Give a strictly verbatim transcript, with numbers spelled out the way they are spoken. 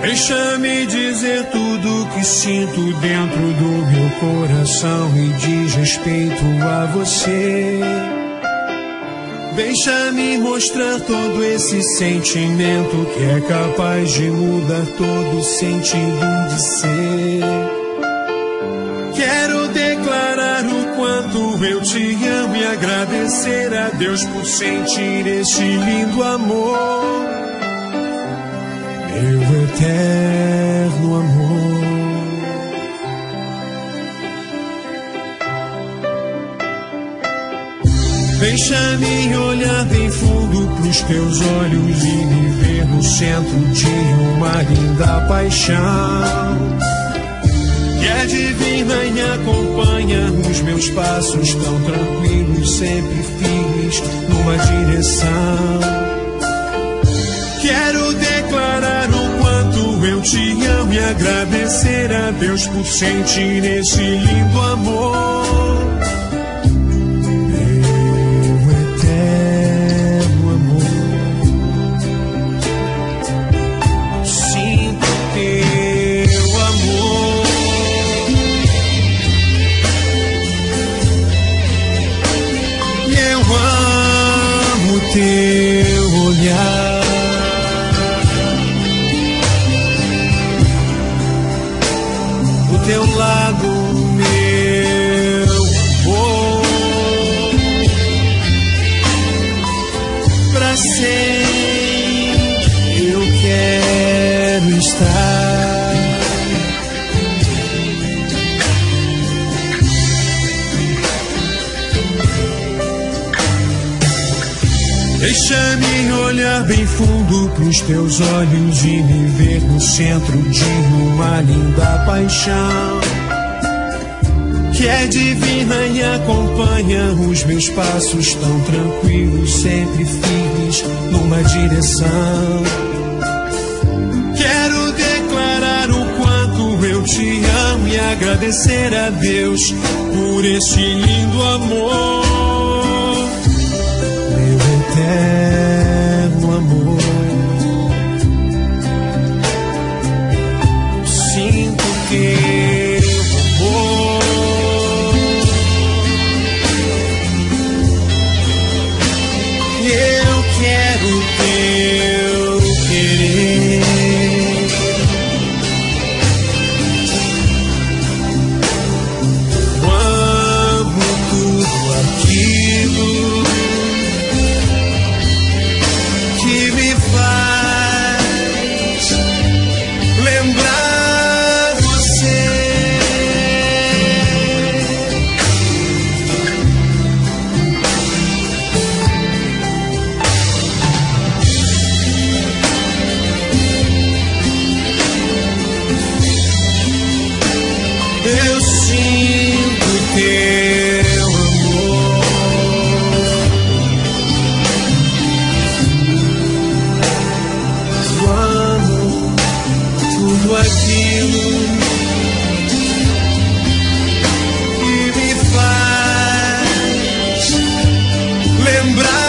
Deixa-me dizer tudo que sinto dentro do meu coração e diz respeito a você. Deixa-me mostrar todo esse sentimento que é capaz de mudar todo o sentido de ser. Quero declarar o quanto eu te amo e agradecer a Deus por sentir esse lindo amor. Meu eterno amor. Deixa-me olhar bem fundo pros teus olhos e me ver no centro de uma linda paixão que é divina e acompanha os meus passos tão tranquilos, sempre firmes numa direção. Quero declarar o quanto eu te amo e agradecer a Deus por sentir esse lindo amor. Teu olhar, do teu lado, meu amor, pra sempre eu quero estar. Deixa-me olhar bem fundo pros teus olhos e me ver no centro de uma linda paixão que é divina e acompanha os meus passos tão tranquilos, sempre firmes numa direção. Quero declarar o quanto eu te amo e agradecer a Deus por esse lindo amor. Eterno amor, sinto teu amor. Eu quero teu querer. Amo tudo aquilo que me faz lembrar você. Eu sinto teu amor. Tudo aquilo que me faz lembrar